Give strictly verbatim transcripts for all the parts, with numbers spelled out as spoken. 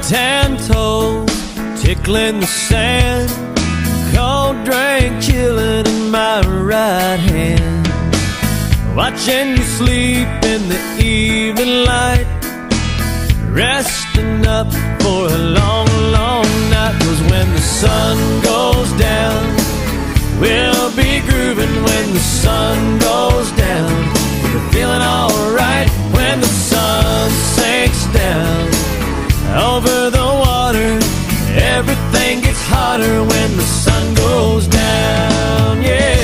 Tan toes tickling the sand, cold drink chilling in my right hand. Watching you sleep in the evening light, resting up for a long, long night. 'Cause when the sun goes down, we'll be grooving. When the sun goes down, we'll be feeling alright. When the sun sinks down over the water, everything gets hotter. When the sun goes down, yeah.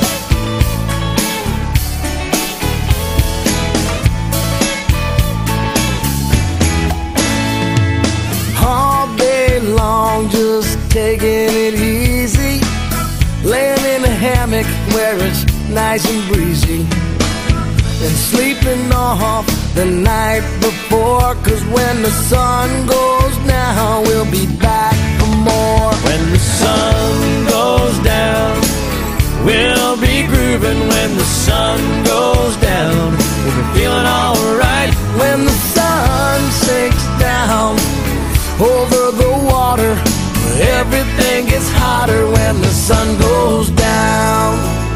Long, just taking it easy, laying in a hammock where it's nice and breezy, and sleeping off the night before. 'Cause when the sun goes down, we'll be back for more. When the sun goes down, we'll be grooving. When the sun goes down, we'll be feeling alright. When the sun sinks down over the water, everything gets hotter. When the sun goes down,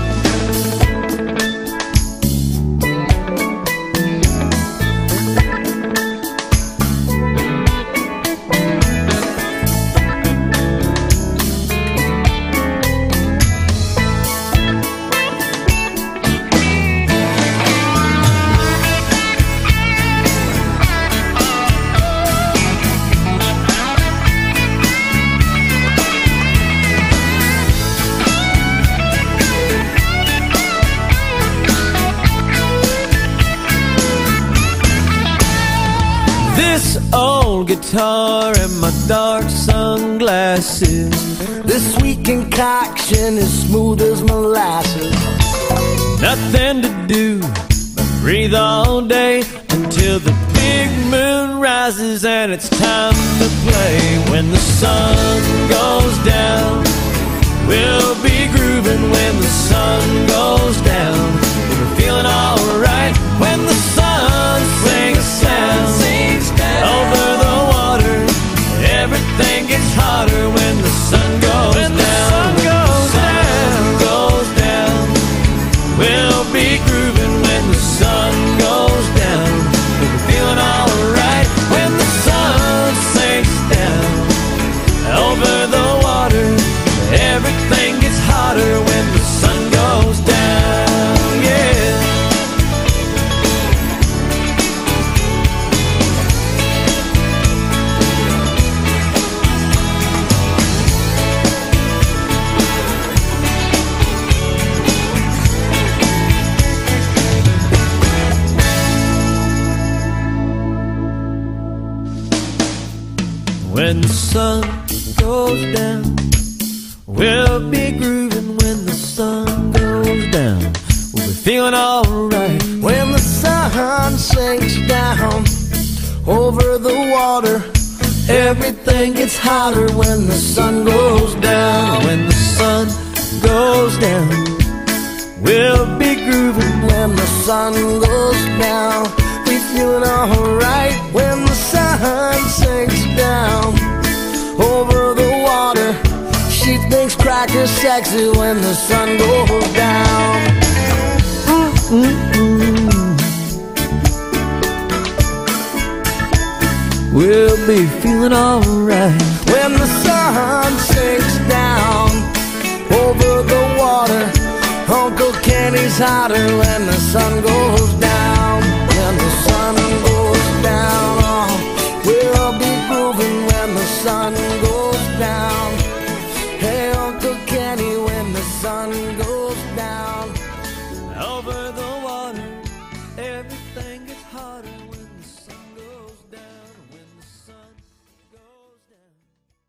this old guitar and my dark sunglasses, this sweet concoction is smooth as molasses. nothing to do but breathe all day until the big moon rises and it's time to play. When the sun goes down, we'll be grooving. When the sun goes down, we'll be feeling alright. When the sun sinks down over the water, everything gets hotter. When the sun goes when down, the sun goes when the sun down, goes down, we'll be grooving. When the sun goes down, we'll be feeling alright. When the sun sinks down over the water, everything gets hotter. When the sun goes down, yeah. When the sun goes down, we'll be grooving. When the sun goes down, we'll be feeling alright. When the sun sinks down over the water, everything gets hotter. When the sun goes down, When the sun goes down, we'll be grooving. when the sun goes down, we feeling alright. When the sun sinks down over the water, she thinks cracker's sexy. When the sun goes down, Mm-mm-mm. We'll be feeling alright. when the sun sinks down over the water, Uncle Kenny's hotter. When the sun goes